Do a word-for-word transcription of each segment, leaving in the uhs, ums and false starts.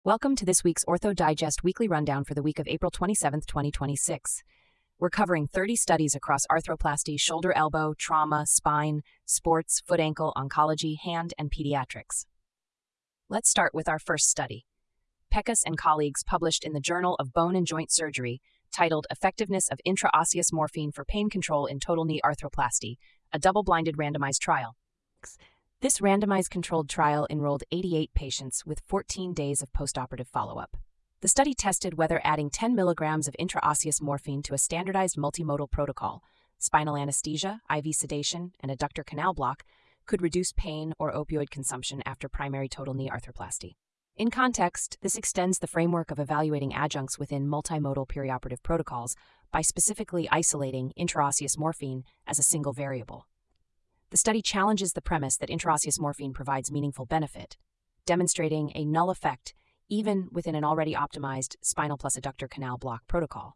Welcome to this week's Ortho Digest Weekly Rundown for the week of April twenty-seventh, twenty twenty-six. We're covering thirty studies across arthroplasty, shoulder, elbow, trauma, spine, sports, foot, ankle, oncology, hand, and pediatrics. Let's start with our first study. Pekas and colleagues published in the Journal of Bone and Joint Surgery, titled Effectiveness of Intraosseous Morphine for Pain Control in Total Knee Arthroplasty, a double-blinded randomized trial. This randomized controlled trial enrolled eighty-eight patients with fourteen days of postoperative follow-up. The study tested whether adding ten milligrams of intraosseous morphine to a standardized multimodal protocol, spinal anesthesia, I V sedation, and adductor canal block, could reduce pain or opioid consumption after primary total knee arthroplasty. In context, this extends the framework of evaluating adjuncts within multimodal perioperative protocols by specifically isolating intraosseous morphine as a single variable. The study challenges the premise that intraosseous morphine provides meaningful benefit, demonstrating a null effect even within an already optimized spinal plus adductor canal block protocol.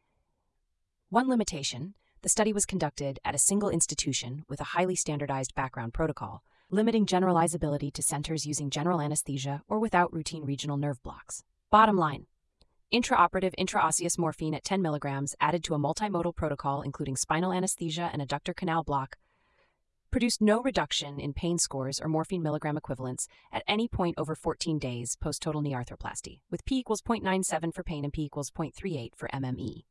One limitation: the study was conducted at a single institution with a highly standardized background protocol, limiting generalizability to centers using general anesthesia or without routine regional nerve blocks. Bottom line: intraoperative intraosseous morphine at ten milligrams added to a multimodal protocol including spinal anesthesia and adductor canal block produced no reduction in pain scores or morphine milligram equivalents at any point over fourteen days post-total knee arthroplasty, with P equals zero point nine seven for pain and P equals zero point three eight for M M E.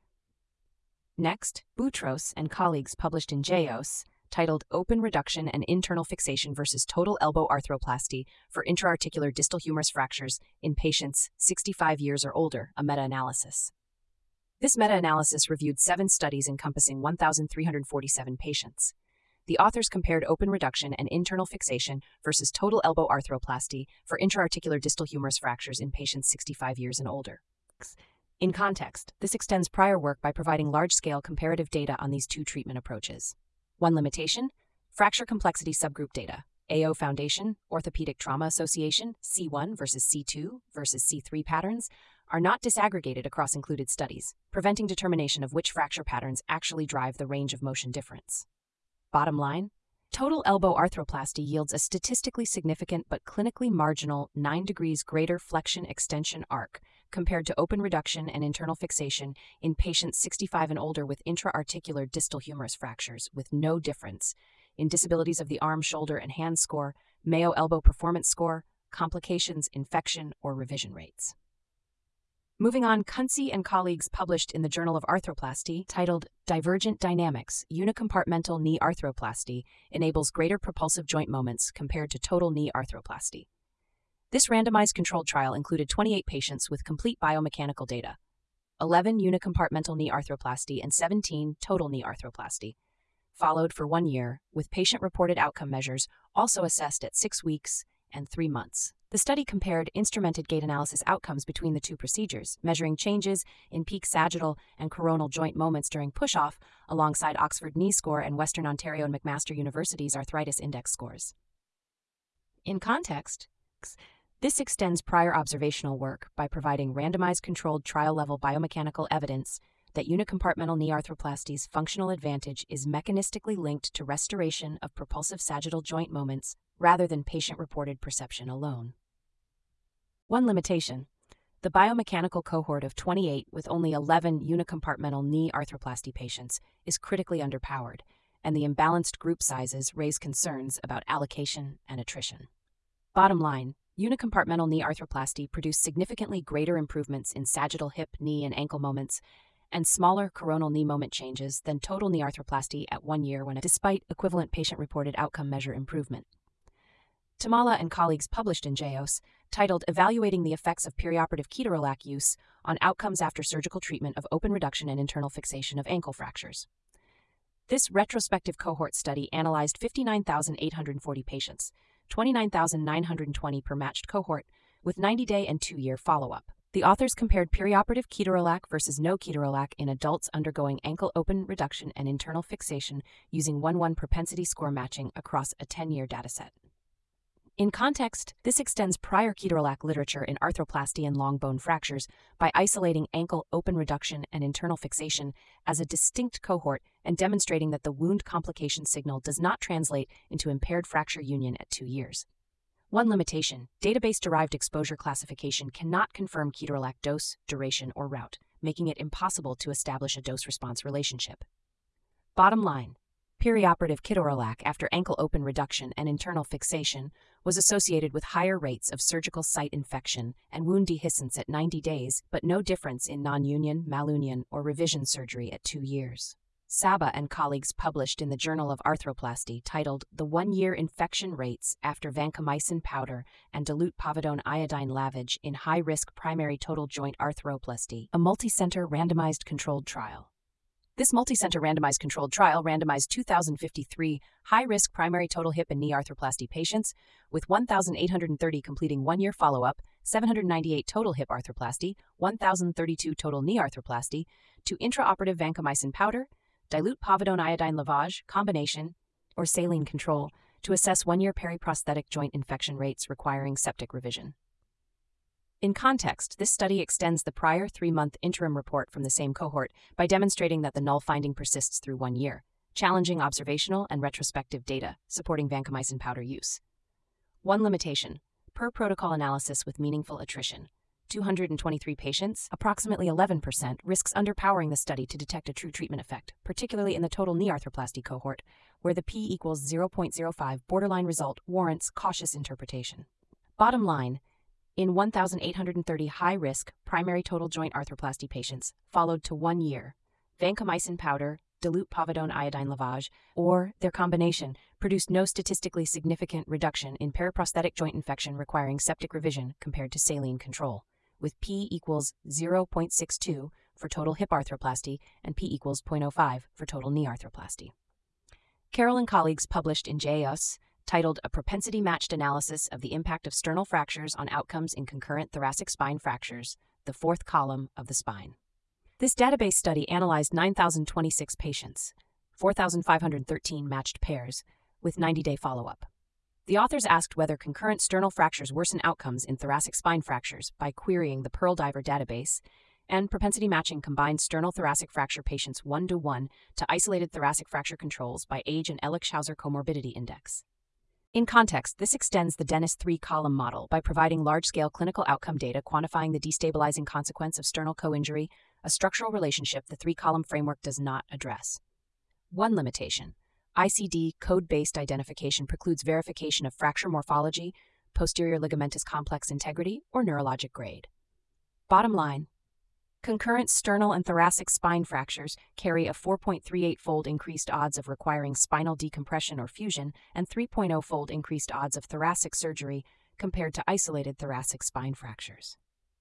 Next, Boutros and colleagues published in J O S, titled Open Reduction and Internal Fixation versus Total Elbow Arthroplasty for Intra-Articular Distal Humerus Fractures in Patients sixty-five years or older, a meta-analysis. This meta-analysis reviewed seven studies encompassing one thousand three hundred forty-seven patients. The authors compared open reduction and internal fixation versus total elbow arthroplasty for intra-articular distal humerus fractures in patients sixty-five years and older. In context, this extends prior work by providing large-scale comparative data on these two treatment approaches. One limitation: fracture complexity subgroup data. A O Foundation, Orthopedic Trauma Association, C one versus C two versus C three patterns are not disaggregated across included studies, preventing determination of which fracture patterns actually drive the range of motion difference. Bottom line: total elbow arthroplasty yields a statistically significant but clinically marginal nine degrees greater flexion extension arc compared to open reduction and internal fixation in patients sixty-five and older with intra-articular distal humerus fractures, with no difference in disabilities of the arm, shoulder, and hand score, Mayo Elbow Performance Score, complications, infection, or revision rates. Moving on, Kunze and colleagues published in the Journal of Arthroplasty, titled Divergent Dynamics: Unicompartmental Knee Arthroplasty Enables Greater Propulsive Joint Moments Compared to Total Knee Arthroplasty. This randomized controlled trial included twenty-eight patients with complete biomechanical data, eleven unicompartmental knee arthroplasty and seventeen total knee arthroplasty, followed for one year, with patient-reported outcome measures also assessed at six weeks and three months. The study compared instrumented gait analysis outcomes between the two procedures, measuring changes in peak sagittal and coronal joint moments during push-off alongside Oxford Knee Score and Western Ontario and McMaster University's Arthritis Index scores. In context, this extends prior observational work by providing randomized controlled trial-level biomechanical evidence that unicompartmental knee arthroplasty's functional advantage is mechanistically linked to restoration of propulsive sagittal joint moments rather than patient-reported perception alone. One limitation: the biomechanical cohort of twenty-eight with only eleven unicompartmental knee arthroplasty patients is critically underpowered, and the imbalanced group sizes raise concerns about allocation and attrition. Bottom line: unicompartmental knee arthroplasty produced significantly greater improvements in sagittal hip, knee, and ankle moments, and smaller coronal knee moment changes than total knee arthroplasty at one year when, despite equivalent patient-reported outcome measure improvement. Tamala and colleagues published in J O S, titled Evaluating the Effects of Perioperative Ketorolac Use on Outcomes After Surgical Treatment of Open Reduction and Internal Fixation of Ankle Fractures. This retrospective cohort study analyzed fifty-nine thousand eight hundred forty patients, twenty-nine thousand nine hundred twenty per matched cohort, with ninety-day and two-year follow-up. The authors compared perioperative ketorolac versus no ketorolac in adults undergoing ankle open reduction and internal fixation using one one propensity score matching across a ten-year dataset. In context, this extends prior ketorolac literature in arthroplasty and long bone fractures by isolating ankle open reduction and internal fixation as a distinct cohort and demonstrating that the wound complication signal does not translate into impaired fracture union at two years. One limitation: database-derived exposure classification cannot confirm ketorolac dose, duration, or route, making it impossible to establish a dose-response relationship. Bottom line: perioperative ketorolac after ankle open reduction and internal fixation was associated with higher rates of surgical site infection and wound dehiscence at ninety days, but no difference in non-union, malunion, or revision surgery at two years. Saba and colleagues published in the Journal of Arthroplasty titled The One-Year Infection Rates After Vancomycin Powder and Dilute Povidone Iodine Lavage in High-Risk Primary Total Joint Arthroplasty, a multi-center randomized controlled trial. This multi-center randomized controlled trial randomized two thousand fifty-three high-risk primary total hip and knee arthroplasty patients with one thousand eight hundred thirty completing one-year follow-up, seven hundred ninety-eight total hip arthroplasty, one thousand thirty-two total knee arthroplasty, to intraoperative vancomycin powder, dilute povidone iodine lavage, combination, or saline control to assess one-year periprosthetic joint infection rates requiring septic revision. In context, this study extends the prior three-month interim report from the same cohort by demonstrating that the null finding persists through one year, challenging observational and retrospective data supporting vancomycin powder use. One limitation: per protocol analysis with meaningful attrition. two hundred twenty-three patients, approximately eleven percent, risks underpowering the study to detect a true treatment effect, particularly in the total knee arthroplasty cohort, where the p equals zero point zero five borderline result warrants cautious interpretation. Bottom line: in one thousand eight hundred thirty high-risk primary total joint arthroplasty patients followed to one year, vancomycin powder, dilute povidone iodine lavage, or their combination produced no statistically significant reduction in periprosthetic joint infection requiring septic revision compared to saline control, with p equals zero point six two for total hip arthroplasty and p equals zero point zero five for total knee arthroplasty. Carroll and colleagues published in J A O S titled A Propensity-Matched Analysis of the Impact of Sternal Fractures on Outcomes in Concurrent Thoracic Spine Fractures, the fourth column of the spine. This database study analyzed nine thousand twenty-six patients, four thousand five hundred thirteen matched pairs, with ninety-day follow-up. The authors asked whether concurrent sternal fractures worsen outcomes in thoracic spine fractures by querying the Pearl Diver database, and propensity matching combined sternal thoracic fracture patients one-to-one to isolated thoracic fracture controls by age and Ehrlich-Schauser comorbidity index. In context, this extends the Dennis three-column model by providing large-scale clinical outcome data quantifying the destabilizing consequence of sternal co-injury, a structural relationship the three-column framework does not address. One limitation: I C D code-based identification precludes verification of fracture morphology, posterior ligamentous complex integrity, or neurologic grade. Bottom line: concurrent sternal and thoracic spine fractures carry a four point three eight fold increased odds of requiring spinal decompression or fusion and three point zero fold increased odds of thoracic surgery compared to isolated thoracic spine fractures.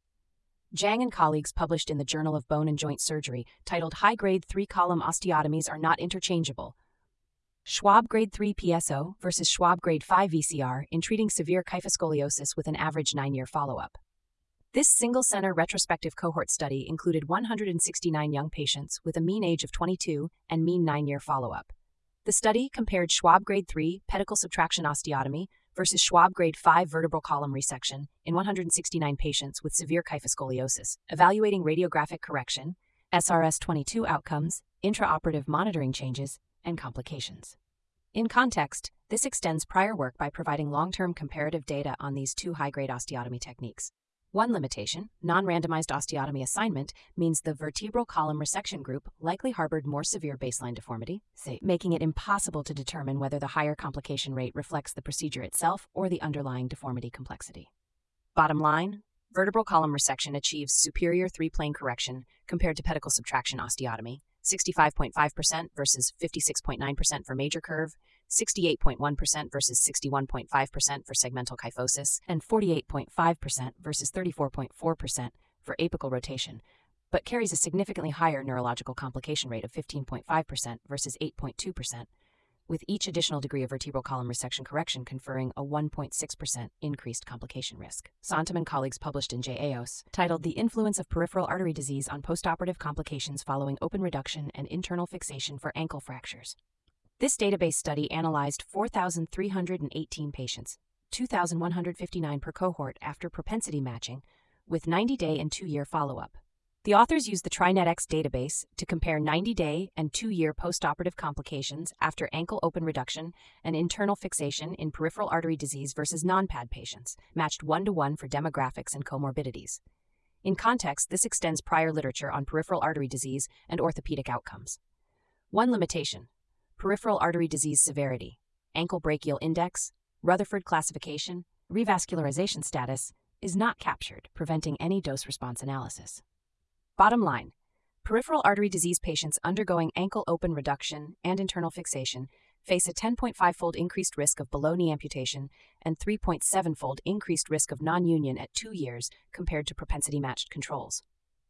Zhang and colleagues published in the Journal of Bone and Joint Surgery titled High-Grade three-Column Osteotomies Are Not Interchangeable: Schwab Grade three P S O versus Schwab Grade five V C R in treating severe kyphoscoliosis with an average nine-year follow-up. This single-center retrospective cohort study included one hundred sixty-nine young patients with a mean age of twenty-two and mean nine-year follow-up. The study compared Schwab Grade three pedicle subtraction osteotomy versus Schwab Grade five vertebral column resection in one hundred sixty-nine patients with severe kyphoscoliosis, evaluating radiographic correction, S R S twenty-two outcomes, intraoperative monitoring changes, and complications. In context, this extends prior work by providing long-term comparative data on these two high-grade osteotomy techniques. One limitation: non-randomized osteotomy assignment means the vertebral column resection group likely harbored more severe baseline deformity, making it impossible to determine whether the higher complication rate reflects the procedure itself or the underlying deformity complexity. Bottom line: vertebral column resection achieves superior three-plane correction compared to pedicle subtraction osteotomy, sixty-five point five percent versus fifty-six point nine percent for major curve, sixty-eight point one percent versus sixty-one point five percent for segmental kyphosis, and forty-eight point five percent versus thirty-four point four percent for apical rotation, but carries a significantly higher neurological complication rate of fifteen point five percent versus eight point two percent, with each additional degree of vertebral column resection correction conferring a one point six percent increased complication risk. Sontam and colleagues published in J A O S titled The Influence of Peripheral Artery Disease on Postoperative Complications Following Open Reduction and Internal Fixation for Ankle Fractures. This database study analyzed four thousand three hundred eighteen patients, two thousand one hundred fifty-nine per cohort after propensity matching, with ninety-day and two-year follow-up. The authors used the TriNetX database to compare ninety-day and two-year postoperative complications after ankle open reduction and internal fixation in peripheral artery disease versus non-P A D patients, matched one-to-one for demographics and comorbidities. In context, this extends prior literature on peripheral artery disease and orthopedic outcomes. One limitation: peripheral artery disease severity, ankle brachial index, Rutherford classification, revascularization status is not captured, preventing any dose-response analysis. Bottom line: peripheral artery disease patients undergoing ankle open reduction and internal fixation face a ten point five fold increased risk of below-knee amputation and three point seven fold increased risk of non-union at two years compared to propensity-matched controls.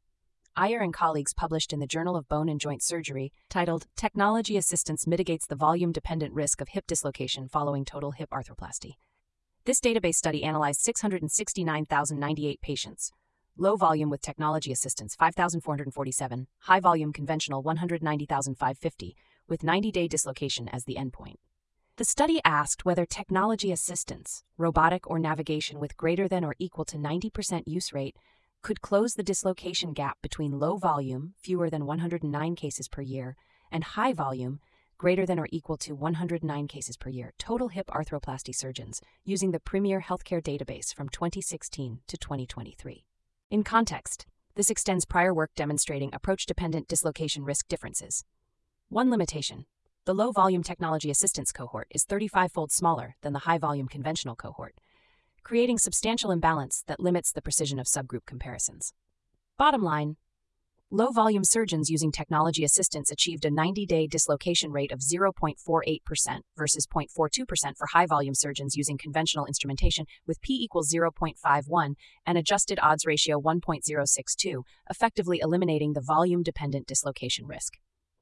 Iyer and colleagues published in the Journal of Bone and Joint Surgery, titled Technology Assistance Mitigates the Volume-Dependent Risk of Hip Dislocation Following Total Hip Arthroplasty. This database study analyzed six hundred sixty-nine thousand ninety-eight patients, low volume with technology assistance five thousand four hundred forty-seven, high volume conventional one hundred ninety thousand five hundred fifty, with ninety-day dislocation as the endpoint. The study asked whether technology assistance, robotic or navigation with greater than or equal to ninety percent use rate, could close the dislocation gap between low volume, fewer than one hundred nine cases per year, and high volume, greater than or equal to one hundred nine cases per year, total hip arthroplasty surgeons, using the Premier Healthcare database from twenty sixteen to twenty twenty-three. In context, this extends prior work demonstrating approach-dependent dislocation risk differences. One limitation: the low-volume technology assistance cohort is thirty-five fold smaller than the high-volume conventional cohort, creating substantial imbalance that limits the precision of subgroup comparisons. Bottom line: low-volume surgeons using technology assistance achieved a ninety-day dislocation rate of zero point four eight percent versus zero point four two percent for high-volume surgeons using conventional instrumentation with p equals zero point five one and adjusted odds ratio one point zero six two, effectively eliminating the volume-dependent dislocation risk.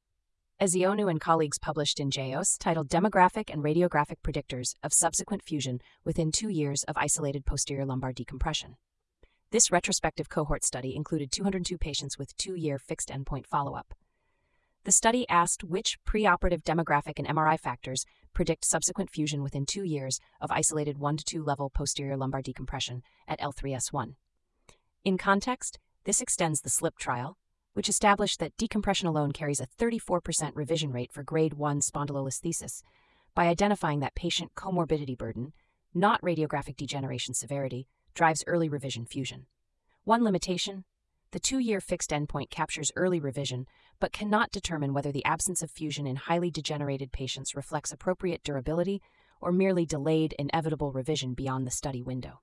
Ezeonu and colleagues published in J O S, titled Demographic and Radiographic Predictors of Subsequent Fusion Within Two Years of Isolated Posterior Lumbar Decompression. This retrospective cohort study included two hundred two patients with two-year fixed endpoint follow-up. The study asked which preoperative demographic and M R I factors predict subsequent fusion within two years of isolated one to two level posterior lumbar decompression at L three S one. In context, this extends the SLIP trial, which established that decompression alone carries a thirty-four percent revision rate for grade one spondylolisthesis by identifying that patient comorbidity burden, not radiographic degeneration severity, drives early revision fusion. One limitation: the two-year fixed endpoint captures early revision, but cannot determine whether the absence of fusion in highly degenerated patients reflects appropriate durability or merely delayed inevitable revision beyond the study window.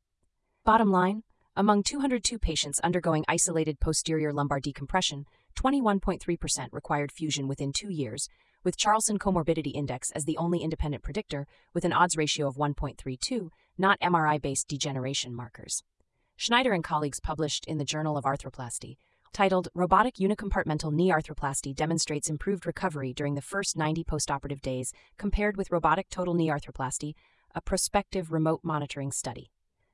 Bottom line: among two hundred two patients undergoing isolated posterior lumbar decompression, twenty-one point three percent required fusion within two years, with Charlson Comorbidity Index as the only independent predictor, with an odds ratio of one point three two, not M R I-based degeneration markers. Schneider and colleagues published in the Journal of Arthroplasty, titled Robotic Unicompartmental Knee Arthroplasty Demonstrates Improved Recovery During the First ninety Postoperative Days Compared with Robotic Total Knee Arthroplasty, a prospective remote monitoring study.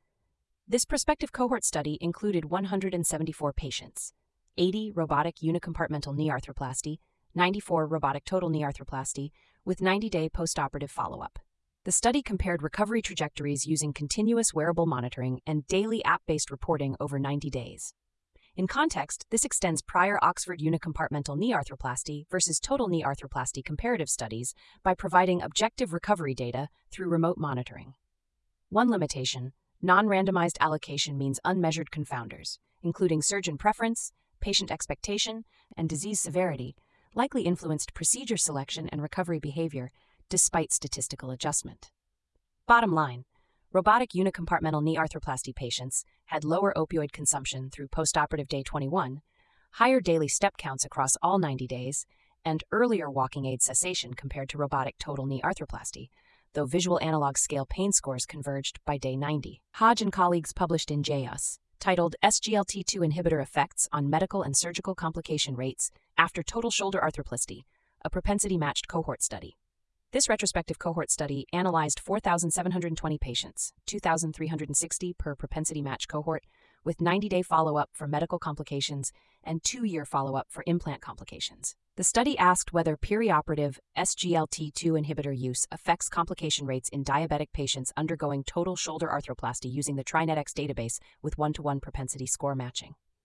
This prospective cohort study included one hundred seventy-four patients, eighty robotic unicompartmental knee arthroplasty, ninety-four robotic total knee arthroplasty, with ninety-day postoperative follow-up. The study compared recovery trajectories using continuous wearable monitoring and daily app-based reporting over ninety days. In context, this extends prior Oxford unicompartmental knee arthroplasty versus total knee arthroplasty comparative studies by providing objective recovery data through remote monitoring. One limitation: non-randomized allocation means unmeasured confounders, including surgeon preference, patient expectation, and disease severity, likely influenced procedure selection and recovery behavior, despite statistical adjustment. Bottom line: robotic unicompartmental knee arthroplasty patients had lower opioid consumption through postoperative day twenty-one, higher daily step counts across all ninety days, and earlier walking aid cessation compared to robotic total knee arthroplasty, though visual analog scale pain scores converged by day ninety. Hodge and colleagues published in J O S, titled S G L T two Inhibitor Effects on Medical and Surgical Complication Rates After Total Shoulder Arthroplasty, a propensity-matched cohort study. This retrospective cohort study analyzed four thousand seven hundred twenty patients, two thousand three hundred sixty per propensity-matched cohort, with ninety-day follow-up for medical complications and two-year follow-up for implant complications. The study asked whether perioperative S G L T two inhibitor use affects complication rates in diabetic patients undergoing total shoulder arthroplasty using the TriNetX database with one-to-one propensity score matching.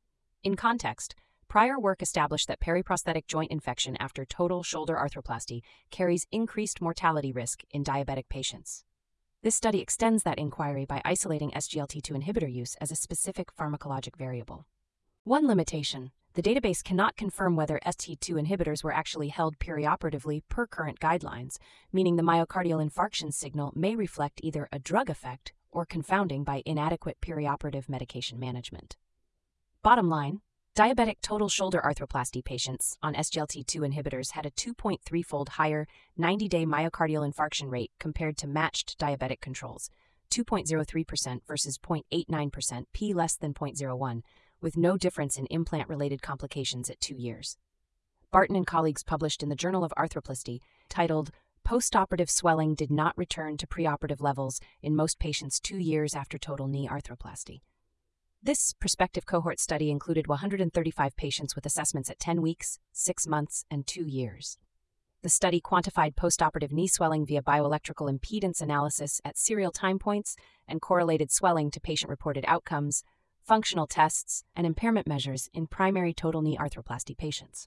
In context, prior work established that periprosthetic joint infection after total shoulder arthroplasty carries increased mortality risk in diabetic patients. This study extends that inquiry by isolating S G L T two inhibitor use as a specific pharmacologic variable. One limitation: the database cannot confirm whether S G L T two inhibitors were actually held perioperatively per current guidelines, meaning the myocardial infarction signal may reflect either a drug effect or confounding by inadequate perioperative medication management. Bottom line: diabetic total shoulder arthroplasty patients on S G L T two inhibitors had a two point three fold higher ninety-day myocardial infarction rate compared to matched diabetic controls, two point zero three percent versus zero point eight nine percent, p less than zero point zero one, with no difference in implant-related complications at two years. Barton and colleagues published in the Journal of Arthroplasty, titled "Postoperative Swelling Did Not Return to Preoperative Levels in Most Patients Two Years After Total Knee Arthroplasty." This prospective cohort study included one hundred thirty-five patients with assessments at ten weeks, six months, and two years. The study quantified postoperative knee swelling via bioelectrical impedance analysis at serial time points and correlated swelling to patient-reported outcomes, functional tests, and impairment measures in primary total knee arthroplasty patients.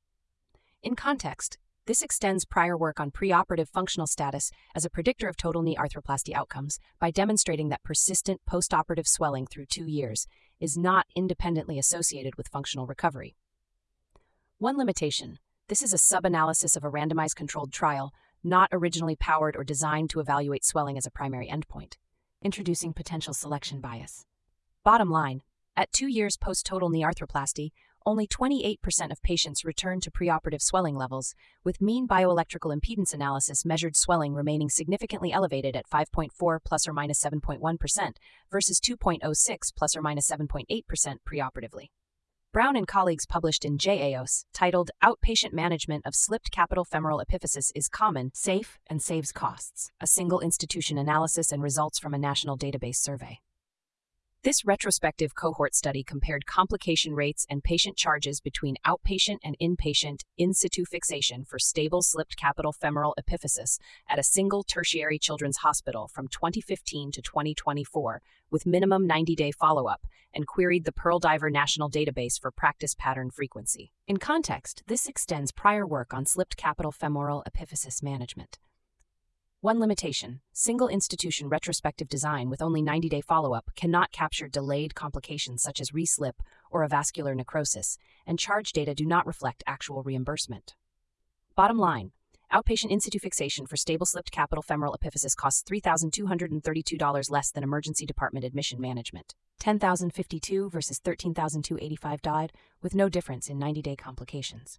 In context, this extends prior work on preoperative functional status as a predictor of total knee arthroplasty outcomes by demonstrating that persistent postoperative swelling through two years is not independently associated with functional recovery. One limitation: this is a sub-analysis of a randomized controlled trial, not originally powered or designed to evaluate swelling as a primary endpoint, introducing potential selection bias. Bottom line: at two years post-total knee arthroplasty, only twenty-eight percent of patients returned to preoperative swelling levels, with mean bioelectrical impedance analysis measured swelling remaining significantly elevated at five point four plus or minus seven point one percent versus two point zero six plus or minus seven point eight percent preoperatively. Brown and colleagues published in J A O S, titled "Outpatient Management of Slipped Capital Femoral Epiphysis is Common, Safe, and Saves Costs: A Single Institution Analysis and Results from a National Database Survey." This retrospective cohort study compared complication rates and patient charges between outpatient and inpatient in situ fixation for stable slipped capital femoral epiphysis at a single tertiary children's hospital from twenty fifteen to twenty twenty-four, with minimum ninety-day follow-up, and queried the Pearl Diver National Database for practice pattern frequency. In context, this extends prior work on slipped capital femoral epiphysis management. One limitation: single institution retrospective design with only ninety-day follow-up cannot capture delayed complications such as reslip or avascular necrosis, and charge data do not reflect actual reimbursement. Bottom line: outpatient in situ fixation for stable slipped capital femoral epiphysis costs three thousand two hundred thirty-two dollars less than emergency department admission management, ten thousand fifty-two dollars versus thirteen thousand two hundred eighty-five dollars, with no difference in ninety-day complications.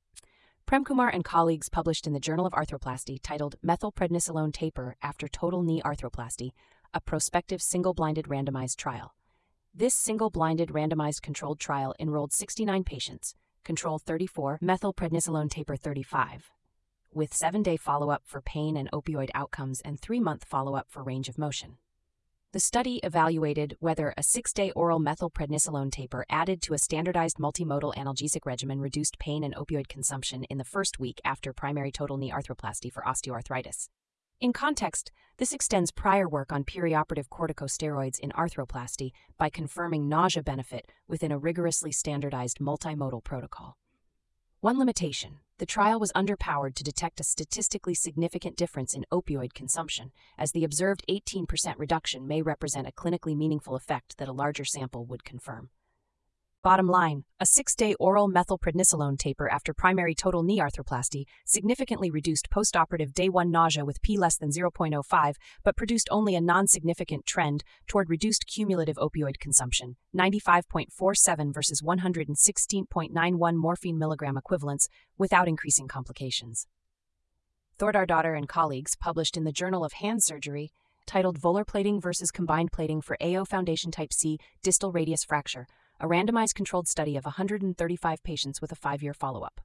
Premkumar and colleagues published in the Journal of Arthroplasty, titled "Methylprednisolone Taper After Total Knee Arthroplasty, a Prospective Single-Blinded Randomized Trial." This single-blinded randomized controlled trial enrolled sixty-nine patients, control thirty-four, methylprednisolone taper thirty-five, with seven-day follow-up for pain and opioid outcomes and three-month follow-up for range of motion. The study evaluated whether a six-day oral methylprednisolone taper added to a standardized multimodal analgesic regimen reduced pain and opioid consumption in the first week after primary total knee arthroplasty for osteoarthritis. In context, this extends prior work on perioperative corticosteroids in arthroplasty by confirming nausea benefit within a rigorously standardized multimodal protocol. One limitation: the trial was underpowered to detect a statistically significant difference in opioid consumption, as the observed eighteen percent reduction may represent a clinically meaningful effect that a larger sample would confirm. Bottom line: a six-day oral methylprednisolone taper after primary total knee arthroplasty significantly reduced postoperative day one nausea with p less than zero point zero five, but produced only a non-significant trend toward reduced cumulative opioid consumption, ninety-five point four seven versus one hundred sixteen point nine one morphine milligram equivalents, without increasing complications. Thordardottir and colleagues published in the Journal of Hand Surgery, titled "Volar Plating versus Combined Plating for A O Foundation Type C Distal Radius Fracture, a randomized controlled study of one hundred thirty-five patients with a five-year follow-up."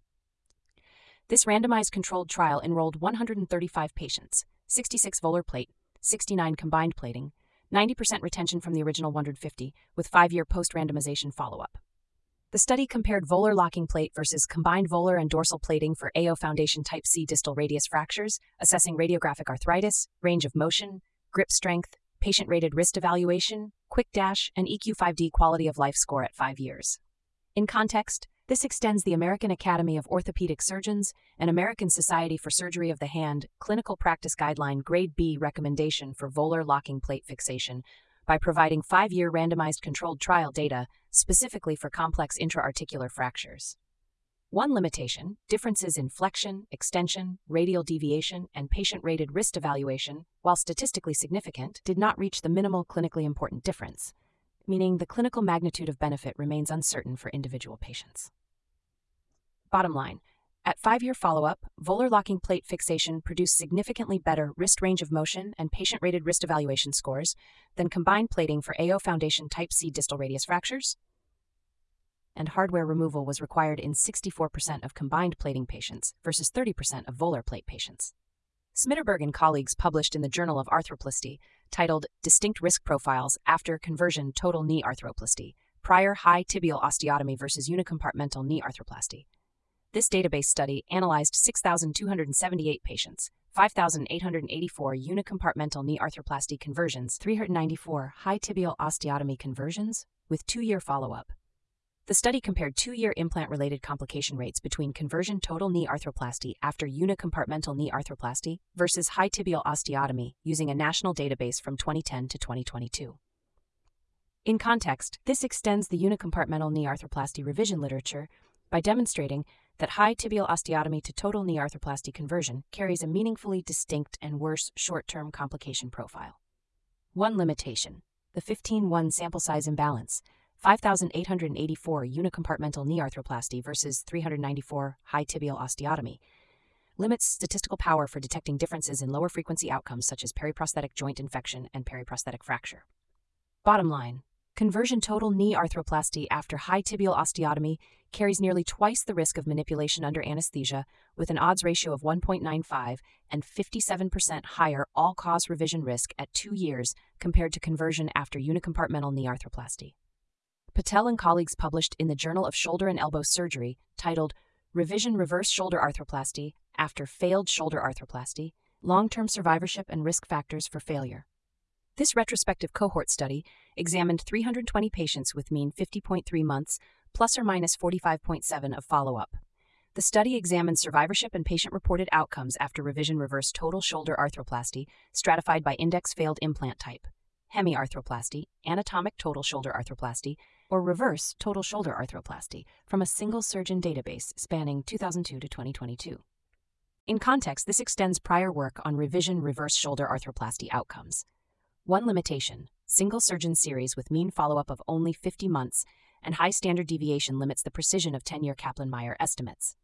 This randomized controlled trial enrolled one hundred thirty-five patients, sixty-six volar plate, sixty-nine combined plating, ninety percent retention from the original one hundred fifty, with five-year post-randomization follow-up. The study compared volar locking plate versus combined volar and dorsal plating for A O Foundation Type C distal radius fractures, assessing radiographic arthritis, range of motion, grip strength, patient-rated wrist evaluation, quick dash, and E Q five D quality of life score at five years. In context, this extends the American Academy of Orthopedic Surgeons and American Society for Surgery of the Hand Clinical Practice Guideline Grade B recommendation for volar locking plate fixation by providing five-year randomized controlled trial data specifically for complex intra-articular fractures. One limitation, differences in flexion, extension, radial deviation, and patient-rated wrist evaluation, while statistically significant, did not reach the minimal clinically important difference, meaning the clinical magnitude of benefit remains uncertain for individual patients. Bottom line, at five-year follow-up, volar locking plate fixation produced significantly better wrist range of motion and patient-rated wrist evaluation scores than combined plating for A O Foundation Type C distal radius fractures, and hardware removal was required in sixty-four percent of combined plating patients versus thirty percent of volar plate patients. Smitterberg and colleagues published in the Journal of Arthroplasty, titled Distinct Risk Profiles After Conversion Total Knee Arthroplasty, Prior High Tibial Osteotomy versus Unicompartmental Knee Arthroplasty. This database study analyzed six thousand two hundred seventy-eight patients, five thousand eight hundred eighty-four unicompartmental knee arthroplasty conversions, three hundred ninety-four high tibial osteotomy conversions, with two-year follow-up. The study compared two-year implant-related complication rates between conversion total knee arthroplasty after unicompartmental knee arthroplasty versus high tibial osteotomy using a national database from twenty ten to twenty twenty-two. In context, this extends the unicompartmental knee arthroplasty revision literature by demonstrating that high tibial osteotomy to total knee arthroplasty conversion carries a meaningfully distinct and worse short-term complication profile. One limitation, the fifteen one sample size imbalance, five thousand eight hundred eighty-four unicompartmental knee arthroplasty versus three hundred ninety-four high tibial osteotomy, limits statistical power for detecting differences in lower frequency outcomes such as periprosthetic joint infection and periprosthetic fracture. Bottom line, conversion total knee arthroplasty after high tibial osteotomy carries nearly twice the risk of manipulation under anesthesia, with an odds ratio of one point nine five and fifty-seven percent higher all-cause revision risk at two years compared to conversion after unicompartmental knee arthroplasty. Patel and colleagues published in the Journal of Shoulder and Elbow Surgery, titled Revision Reverse Shoulder Arthroplasty After Failed Shoulder Arthroplasty, Long-Term Survivorship and Risk Factors for Failure. This retrospective cohort study examined three hundred twenty patients with mean fifty point three months, plus or minus forty-five point seven of follow-up. The study examined survivorship and patient-reported outcomes after revision reverse total shoulder arthroplasty, stratified by index failed implant type, hemiarthroplasty, anatomic total shoulder arthroplasty, or reverse total shoulder arthroplasty from a single surgeon database spanning two thousand two to twenty twenty-two. In context, this extends prior work on revision reverse shoulder arthroplasty outcomes. One limitation, single surgeon series with mean follow-up of only fifty months and high standard deviation limits the precision of ten-year Kaplan-Meier estimates.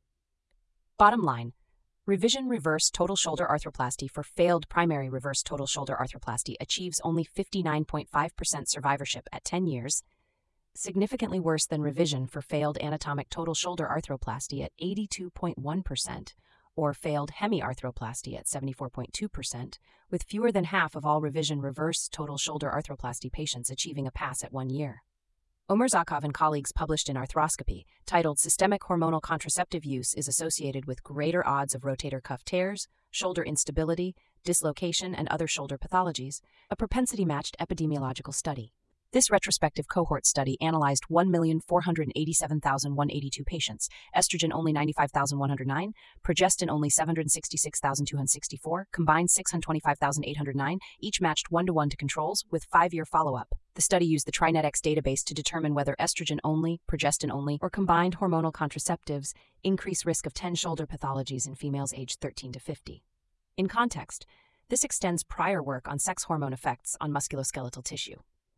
Bottom line, revision reverse total shoulder arthroplasty for failed primary reverse total shoulder arthroplasty achieves only fifty-nine point five percent survivorship at ten years, significantly worse than revision for failed anatomic total shoulder arthroplasty at eighty-two point one percent, or failed hemiarthroplasty at seventy-four point two percent, with fewer than half of all revision reverse total shoulder arthroplasty patients achieving a pass at one year. Omerzakov and colleagues published in Arthroscopy, titled Systemic Hormonal Contraceptive Use is Associated with Greater Odds of Rotator Cuff Tears, Shoulder Instability, Dislocation, and Other Shoulder Pathologies, a propensity-matched epidemiological study. This retrospective cohort study analyzed one million four hundred eighty-seven thousand one hundred eighty-two patients, estrogen only ninety-five thousand one hundred nine, progestin only seven hundred sixty-six thousand two hundred sixty-four, combined six hundred twenty-five thousand eight hundred nine, each matched one to one to controls with five-year follow-up. The study used the TriNetX database to determine whether estrogen only, progestin only, or combined hormonal contraceptives increase risk of ten shoulder pathologies in females aged thirteen to fifty. In context, this extends prior work on sex hormone effects on musculoskeletal tissue.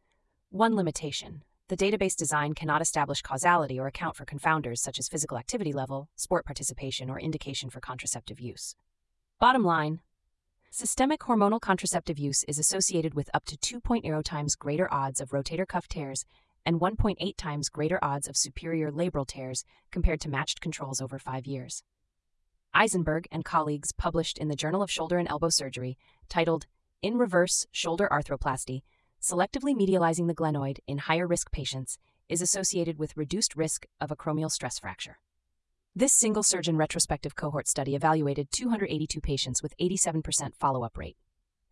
One limitation, the database design cannot establish causality or account for confounders such as physical activity level, sport participation, or indication for contraceptive use. Bottom line, systemic hormonal contraceptive use is associated with up to two point zero times greater odds of rotator cuff tears and one point eight times greater odds of superior labral tears compared to matched controls over five years. Eisenberg and colleagues published in the Journal of Shoulder and Elbow Surgery, titled In Reverse Shoulder Arthroplasty, Selectively medializing the glenoid in higher-risk patients is associated with reduced risk of acromial stress fracture. This single-surgeon retrospective cohort study evaluated two hundred eighty-two patients with eighty-seven percent follow-up rate.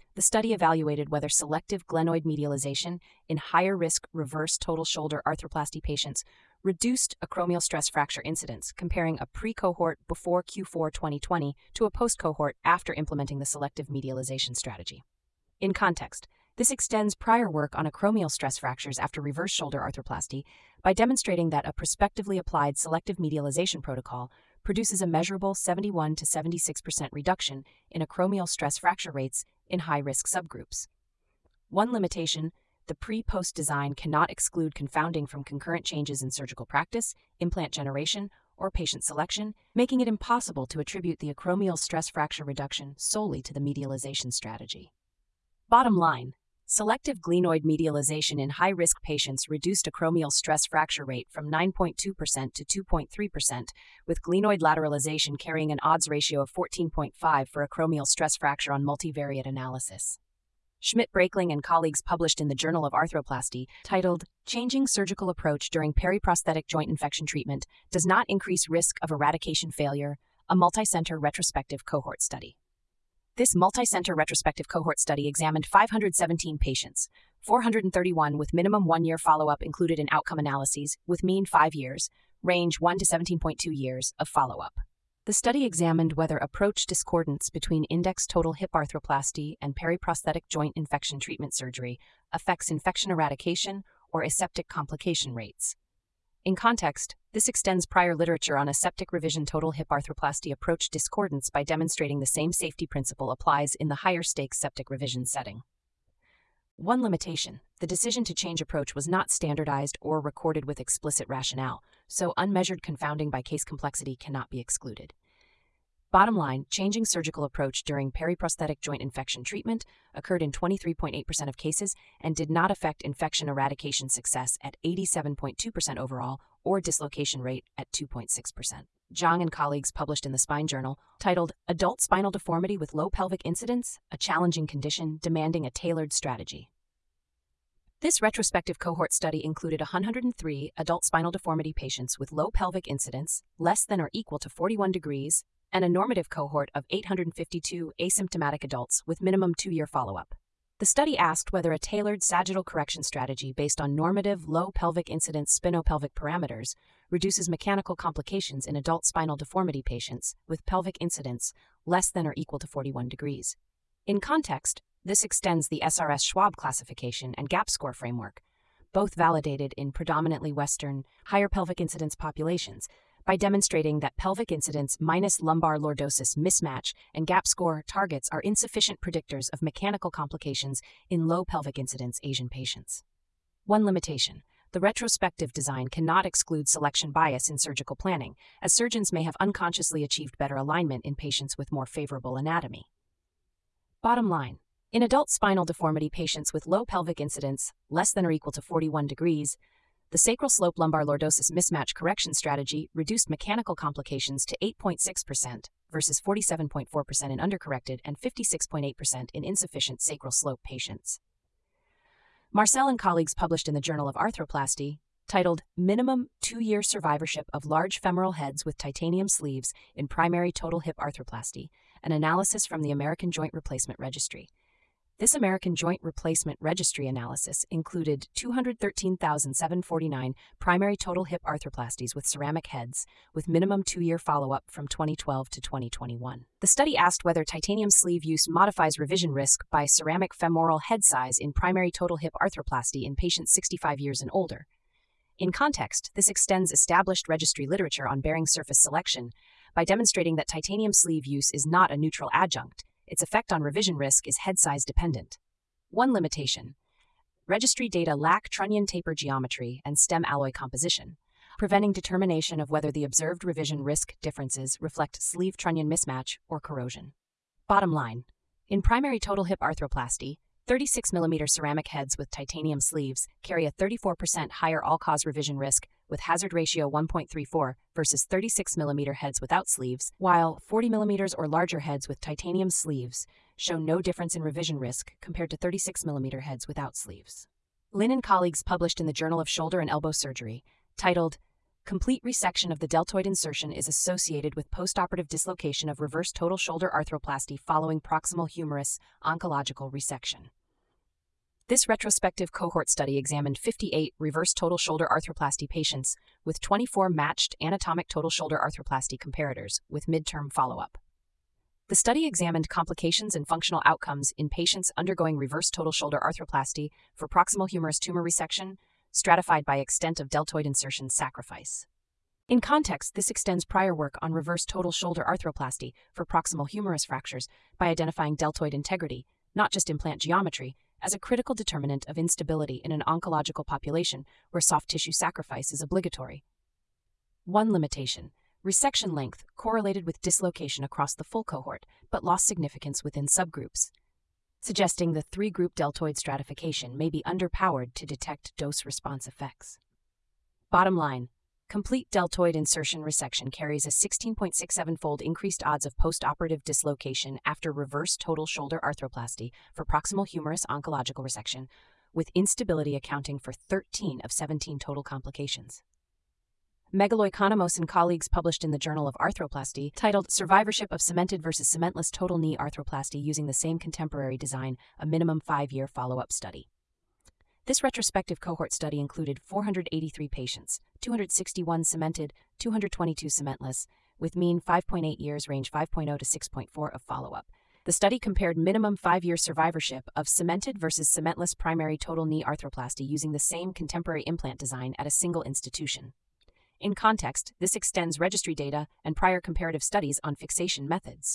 The study evaluated whether selective glenoid medialization in higher-risk reverse total shoulder arthroplasty patients reduced acromial stress fracture incidence, comparing a pre-cohort before Q four twenty twenty to a post-cohort after implementing the selective medialization strategy. In context, this extends prior work on acromial stress fractures after reverse shoulder arthroplasty by demonstrating that a prospectively applied selective medialization protocol produces a measurable seventy-one to seventy-six percent reduction in acromial stress fracture rates in high-risk subgroups. One limitation: the pre-post design cannot exclude confounding from concurrent changes in surgical practice, implant generation, or patient selection, making it impossible to attribute the acromial stress fracture reduction solely to the medialization strategy. Bottom line: selective glenoid medialization in high-risk patients reduced acromial stress fracture rate from nine point two percent to two point three percent, with glenoid lateralization carrying an odds ratio of fourteen point five for acromial stress fracture on multivariate analysis. Schmidt-Breakling and colleagues published in the Journal of Arthroplasty, titled Changing Surgical Approach During Periprosthetic Joint Infection Treatment Does Not Increase Risk of Eradication Failure, a Multicenter Retrospective Cohort Study. This multi-center retrospective cohort study examined five hundred seventeen patients, four hundred thirty-one with minimum one-year follow-up included in outcome analyses, with mean five years, range one to seventeen point two years of follow-up. The study examined whether approach discordance between index total hip arthroplasty and periprosthetic joint infection treatment surgery affects infection eradication or aseptic complication rates. In context, this extends prior literature on aseptic revision total hip arthroplasty approach discordance by demonstrating the same safety principle applies in the higher stakes septic revision setting. One limitation: the decision to change approach was not standardized or recorded with explicit rationale, so unmeasured confounding by case complexity cannot be excluded. Bottom line: changing surgical approach during periprosthetic joint infection treatment occurred in twenty-three point eight percent of cases and did not affect infection eradication success at eighty-seven point two percent overall or dislocation rate at two point six percent. Zhang and colleagues published in the Spine Journal, titled Adult Spinal Deformity with Low Pelvic Incidence, a Challenging Condition Demanding a Tailored Strategy. This retrospective cohort study included one hundred three adult spinal deformity patients with low pelvic incidence, less than or equal to forty-one degrees, and a normative cohort of eight hundred fifty-two asymptomatic adults with minimum two-year follow-up. The study asked whether a tailored sagittal correction strategy based on normative low pelvic incidence spinopelvic parameters reduces mechanical complications in adult spinal deformity patients with pelvic incidence less than or equal to forty-one degrees. In context, this extends the S R S Schwab classification and GAP score framework, both validated in predominantly Western, higher pelvic incidence populations, by demonstrating that pelvic incidence minus lumbar lordosis mismatch and GAP score targets are insufficient predictors of mechanical complications in low pelvic incidence Asian patients. One limitation: the retrospective design cannot exclude selection bias in surgical planning, as surgeons may have unconsciously achieved better alignment in patients with more favorable anatomy. Bottom line: in adult spinal deformity patients with low pelvic incidence, less than or equal to forty-one degrees, the sacral slope lumbar lordosis mismatch correction strategy reduced mechanical complications to eight point six percent versus forty-seven point four percent in undercorrected and fifty-six point eight percent in insufficient sacral slope patients. Marcel and colleagues published in the Journal of Arthroplasty, titled Minimum Two-Year Survivorship of Large Femoral Heads with Titanium Sleeves in Primary Total Hip Arthroplasty, an analysis from the American Joint Replacement Registry. This American Joint Replacement Registry analysis included two hundred thirteen thousand seven hundred forty-nine primary total hip arthroplasties with ceramic heads, with minimum two-year follow-up from twenty twelve to twenty twenty-one. The study asked whether titanium sleeve use modifies revision risk by ceramic femoral head size in primary total hip arthroplasty in patients sixty-five years and older. In context, this extends established registry literature on bearing surface selection by demonstrating that titanium sleeve use is not a neutral adjunct. Its effect on revision risk is head size dependent. One limitation: registry data lack trunnion taper geometry and stem alloy composition, preventing determination of whether the observed revision risk differences reflect sleeve trunnion mismatch or corrosion. Bottom line: in primary total hip arthroplasty, thirty-six millimeter ceramic heads with titanium sleeves carry a thirty-four percent higher all-cause revision risk with hazard ratio one point three four versus thirty-six millimeter heads without sleeves, while forty millimeter or larger heads with titanium sleeves show no difference in revision risk compared to thirty-six millimeter heads without sleeves. Lin and colleagues published in the Journal of Shoulder and Elbow Surgery, titled Complete resection of the deltoid insertion is associated with postoperative dislocation of reverse total shoulder arthroplasty following proximal humerus oncological resection. This retrospective cohort study examined fifty-eight reverse total shoulder arthroplasty patients with twenty-four matched anatomic total shoulder arthroplasty comparators with midterm follow-up. The study examined complications and functional outcomes in patients undergoing reverse total shoulder arthroplasty for proximal humerus tumor resection, stratified by extent of deltoid insertion sacrifice. In context, this extends prior work on reverse total shoulder arthroplasty for proximal humerus fractures by identifying deltoid integrity, not just implant geometry, as a critical determinant of instability in an oncological population where soft tissue sacrifice is obligatory. One limitation: resection length correlated with dislocation across the full cohort, but lost significance within subgroups, suggesting the three-group deltoid stratification may be underpowered to detect dose-response effects. Bottom line: complete deltoid insertion resection carries a sixteen point six seven fold increased odds of postoperative dislocation after reverse total shoulder arthroplasty for proximal humerus oncological resection, with instability accounting for thirteen of seventeen total complications. Megaloikonomos and colleagues published in the Journal of Arthroplasty, titled Survivorship of Cemented versus Cementless Total Knee Arthroplasty Using the Same Contemporary Design, a Minimum Five-Year Follow-Up Study. This retrospective cohort study included four hundred eighty-three patients, two hundred sixty-one cemented, two hundred twenty-two cementless, with mean five point eight years, range five point zero to six point four of follow-up. The study compared minimum five-year survivorship of cemented versus cementless primary total knee arthroplasty using the same contemporary implant design at a single institution. In context, this extends registry data and prior comparative studies on fixation methods.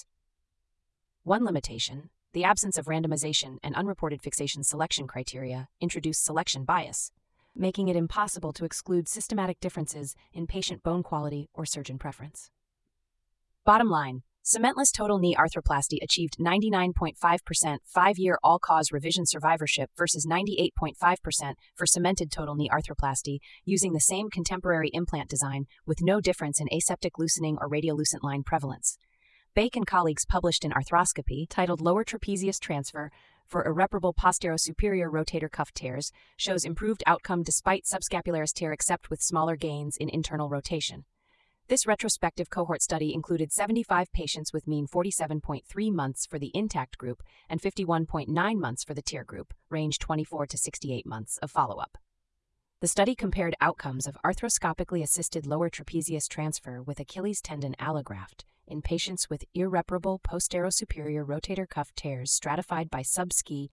One limitation: the absence of randomization and unreported fixation selection criteria introduced selection bias, making it impossible to exclude systematic differences in patient bone quality or surgeon preference. Bottom line: cementless total knee arthroplasty achieved ninety-nine point five percent five-year all-cause revision survivorship versus ninety-eight point five percent for cemented total knee arthroplasty using the same contemporary implant design with no difference in aseptic loosening or radiolucent line prevalence. Bake and colleagues published in Arthroscopy, titled Lower Trapezius Transfer for Irreparable Posterior-Superior Rotator Cuff Tears, shows improved outcome despite subscapularis tear except with smaller gains in internal rotation. This retrospective cohort study included seventy-five patients with mean forty-seven point three months for the intact group and fifty-one point nine months for the tear group, range twenty-four to sixty-eight months of follow-up. The study compared outcomes of arthroscopically assisted lower trapezius transfer with Achilles tendon allograft in patients with irreparable posterior-superior rotator cuff tears stratified by subski